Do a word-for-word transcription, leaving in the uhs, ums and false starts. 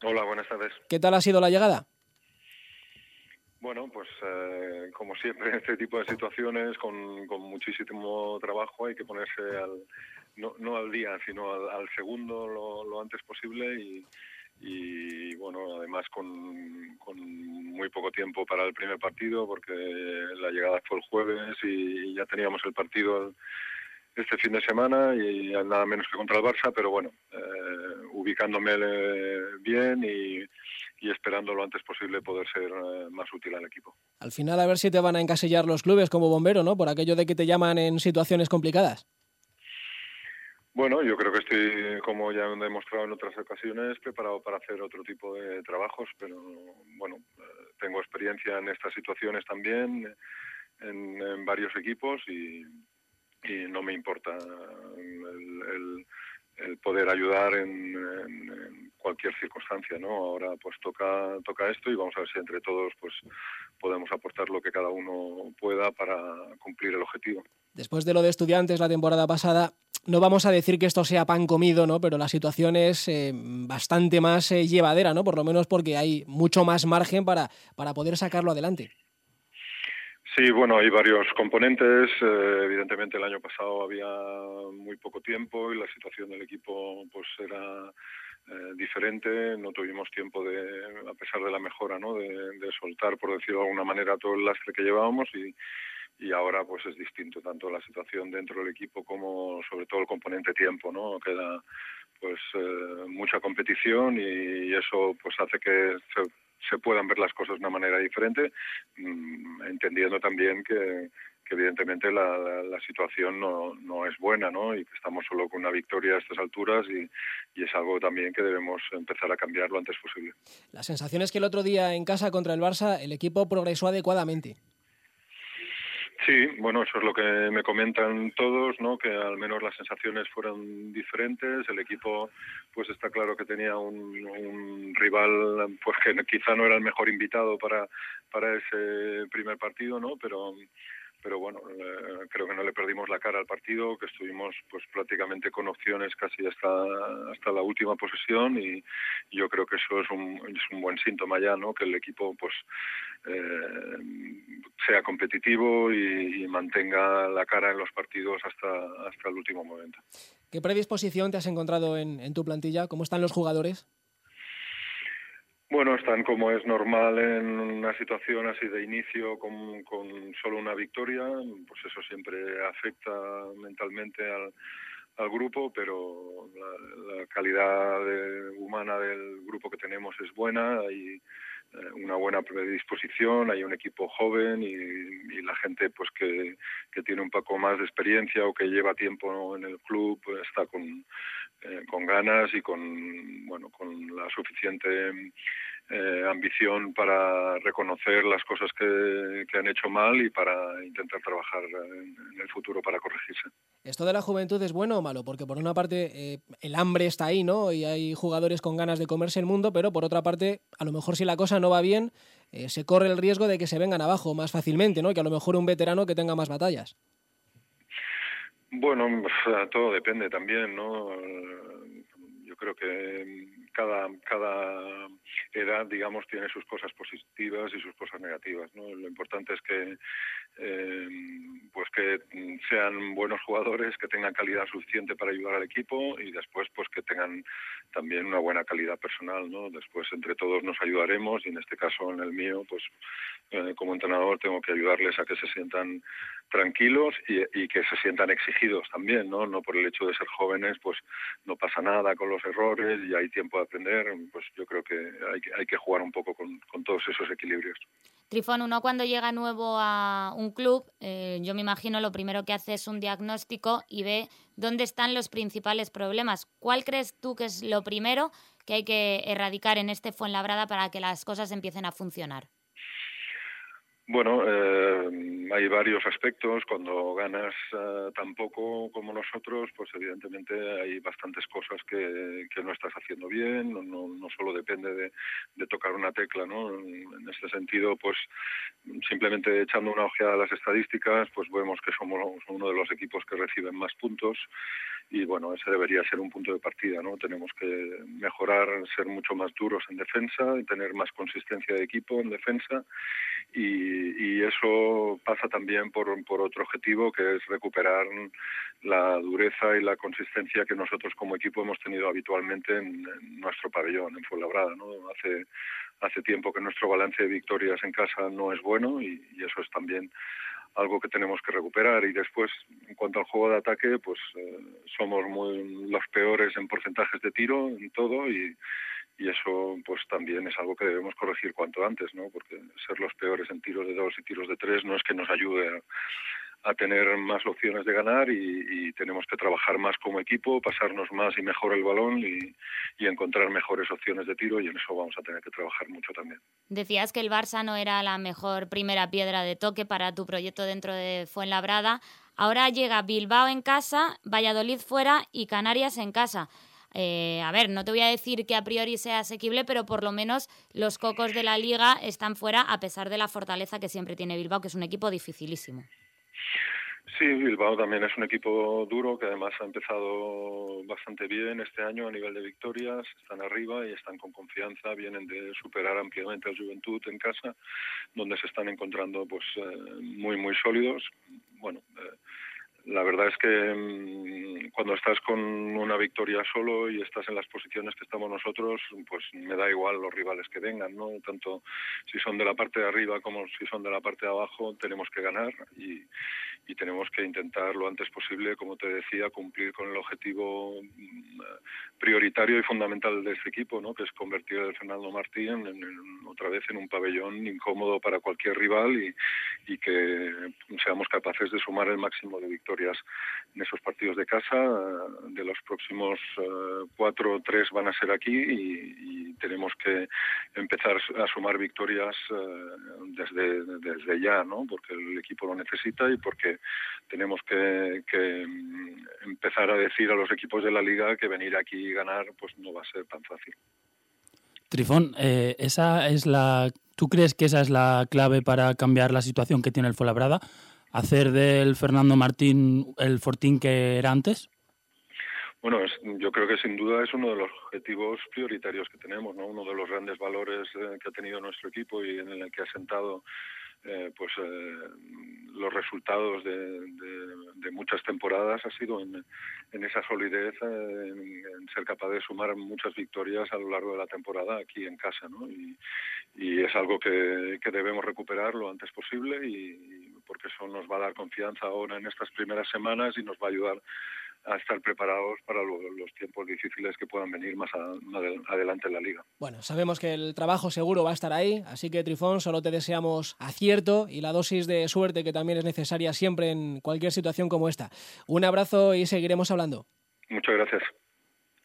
Hola, buenas tardes. ¿Qué tal ha sido la llegada? Bueno, pues eh, como siempre en este tipo de situaciones, con, con muchísimo trabajo, hay que ponerse al, no, no al día, sino al, al segundo lo, lo antes posible y, y bueno, además con, con muy poco tiempo para el primer partido, porque la llegada fue el jueves y ya teníamos el partido este fin de semana y nada menos que contra el Barça, pero bueno, eh, ubicándome eh, bien y, y esperando lo antes posible poder ser eh, más útil al equipo. Al final a ver si te van a encasillar los clubes como bombero, ¿no? Por aquello de que te llaman en situaciones complicadas. Bueno, yo creo que estoy, como ya he demostrado en otras ocasiones, preparado para hacer otro tipo de trabajos, pero bueno, eh, tengo experiencia en estas situaciones también, en, en varios equipos y, y no me importa el, el, el poder ayudar en, en, en cualquier circunstancia, ¿no? Ahora pues toca toca esto y vamos a ver si entre todos pues podemos aportar lo que cada uno pueda para cumplir el objetivo. Después de lo de Estudiantes la temporada pasada, no vamos a decir que esto sea pan comido, ¿no? Pero la situación es eh, bastante más eh, llevadera, ¿no? Por lo menos porque hay mucho más margen para, para poder sacarlo adelante. Sí, bueno, hay varios componentes. Eh, evidentemente el año pasado había muy poco tiempo y la situación del equipo pues era eh, diferente. No tuvimos tiempo de, a pesar de la mejora, ¿no? De, de soltar, por decirlo de alguna manera, todo el lastre que llevábamos y, y ahora pues es distinto tanto la situación dentro del equipo como sobre todo el componente tiempo, ¿no? Queda pues eh, mucha competición y eso pues hace que se se puedan ver las cosas de una manera diferente, mmm, entendiendo también que, que evidentemente la, la, la situación no, no es buena, ¿no? Y que estamos solo con una victoria a estas alturas y, y es algo también que debemos empezar a cambiar lo antes posible. La sensación es que el otro día en casa contra el Barça el equipo progresó adecuadamente. Sí, bueno, eso es lo que me comentan todos, ¿no? Que al menos las sensaciones fueron diferentes. El equipo, pues está claro que tenía un, un rival, pues que quizá no era el mejor invitado para para ese primer partido, ¿no? Pero pero bueno, eh, creo que no le perdimos la cara al partido, que estuvimos pues prácticamente con opciones casi hasta hasta la última posesión y yo creo que eso es un es un buen síntoma ya, ¿no? Que el equipo pues eh, sea competitivo y, y mantenga la cara en los partidos hasta hasta el último momento. ¿Qué predisposición te has encontrado en, en tu plantilla? ¿Cómo están los jugadores? Bueno, están como es normal en una situación así de inicio con, con solo una victoria, pues eso siempre afecta mentalmente al, al grupo, pero la, la calidad de, humana del grupo que tenemos es buena, hay eh, una buena predisposición, hay un equipo joven y, y la gente pues que, que tiene un poco más de experiencia o que lleva tiempo, ¿no?, en el club, pues, está con, eh, con ganas y con, bueno, con la suficiente eh, ambición para reconocer las cosas que, que han hecho mal y para intentar trabajar en, en el futuro para corregirse. ¿Esto de la juventud es bueno o malo? Porque por una parte eh, el hambre está ahí, ¿no? Y hay jugadores con ganas de comerse el mundo, pero por otra parte, a lo mejor si la cosa no va bien, eh, se corre el riesgo de que se vengan abajo más fácilmente, ¿no? Que a lo mejor un veterano que tenga más batallas. Bueno, todo depende también, ¿no? Yo creo que cada cada edad, digamos, tiene sus cosas positivas y sus cosas negativas, ¿no? Lo importante es que eh, pues que sean buenos jugadores, que tengan calidad suficiente para ayudar al equipo y después pues que tengan también una buena calidad personal, ¿no? Después entre todos nos ayudaremos y en este caso en el mío pues eh, como entrenador tengo que ayudarles a que se sientan tranquilos y, y que se sientan exigidos también, ¿no? No por el hecho de ser jóvenes pues no pasa nada con los errores y hay tiempo de aprender, pues yo creo que hay que, hay que jugar un poco con, con todos esos equilibrios. Trifón, uno cuando llega nuevo a un club, eh, yo me imagino lo primero que hace es un diagnóstico y ve dónde están los principales problemas. ¿Cuál crees tú que es lo primero que hay que erradicar en este Fuenlabrada para que las cosas empiecen a funcionar? Bueno, eh, hay varios aspectos. Cuando ganas uh, tan poco como nosotros, pues evidentemente hay bastantes cosas que, que no estás haciendo bien. No, no, no solo depende de, de tocar una tecla, ¿no? En, en este sentido, pues simplemente echando una ojeada a las estadísticas, pues vemos que somos uno de los equipos que reciben más puntos y bueno, ese debería ser un punto de partida, ¿no? Tenemos que mejorar, ser mucho más duros en defensa, tener más consistencia de equipo en defensa, y, y eso pasa también por, por otro objetivo, que es recuperar la dureza y la consistencia que nosotros como equipo hemos tenido habitualmente en, en nuestro pabellón, en Fuenlabrada, ¿no? Hace hace tiempo que nuestro balance de victorias en casa no es bueno, y, y eso es también algo que tenemos que recuperar. Y después, en cuanto al juego de ataque, pues eh, somos muy los peores en porcentajes de tiro, en todo, y, y eso pues también es algo que debemos corregir cuanto antes, ¿no? Porque ser los peores en tiros de dos y tiros de tres no es que nos ayude a, a tener más opciones de ganar, y, y tenemos que trabajar más como equipo, pasarnos más y mejor el balón, y, y encontrar mejores opciones de tiro, y en eso vamos a tener que trabajar mucho también. Decías que el Barça no era la mejor primera piedra de toque para tu proyecto dentro de Fuenlabrada. Ahora llega Bilbao en casa, Valladolid fuera y Canarias en casa. Eh, a ver, no te voy a decir que a priori sea asequible, pero por lo menos los cocos de la Liga están fuera, a pesar de la fortaleza que siempre tiene Bilbao, que es un equipo dificilísimo. Sí, Bilbao también es un equipo duro, que además ha empezado bastante bien este año a nivel de victorias, están arriba y están con confianza, vienen de superar ampliamente al Juventud en casa, donde se están encontrando pues eh, muy muy sólidos. Bueno, eh, la verdad es que mmm, cuando estás con una victoria solo y estás en las posiciones que estamos nosotros, pues me da igual los rivales que vengan, ¿no? Tanto si son de la parte de arriba como si son de la parte de abajo, tenemos que ganar, y, y tenemos que intentar lo antes posible, como te decía, cumplir con el objetivo prioritario y fundamental de este equipo, ¿no? Que es convertir el Fernando Martín en, en, otra vez en un pabellón incómodo para cualquier rival, y, y que seamos capaces de sumar el máximo de victorias en esos partidos de casa. De los próximos uh, cuatro, tres van a ser aquí, y, y tenemos que empezar a sumar victorias uh, desde, desde ya, ¿no? Porque el equipo lo necesita, y porque tenemos que, que empezar a decir a los equipos de la Liga que venir aquí y ganar pues no va a ser tan fácil. Trifón, eh, esa es la. ¿Tú crees que esa es la clave para cambiar la situación que tiene el Fuenlabrada? ¿Hacer del Fernando Martín el Fortín que era antes? Bueno, es, yo creo que sin duda es uno de los objetivos prioritarios que tenemos, ¿no? Uno de los grandes valores eh, que ha tenido nuestro equipo, y en el que ha sentado eh, pues eh, los resultados de, de, de muchas temporadas, ha sido en, en esa solidez, eh, en, en ser capaz de sumar muchas victorias a lo largo de la temporada aquí en casa, ¿no? Y, y es algo que, que debemos recuperar lo antes posible, y, y porque eso nos va a dar confianza ahora en estas primeras semanas, y nos va a ayudar a estar preparados para lo, los tiempos difíciles que puedan venir más a, adelante en la Liga. Bueno, sabemos que el trabajo seguro va a estar ahí, así que Trifón, solo te deseamos acierto y la dosis de suerte que también es necesaria siempre en cualquier situación como esta. Un abrazo y seguiremos hablando. Muchas gracias.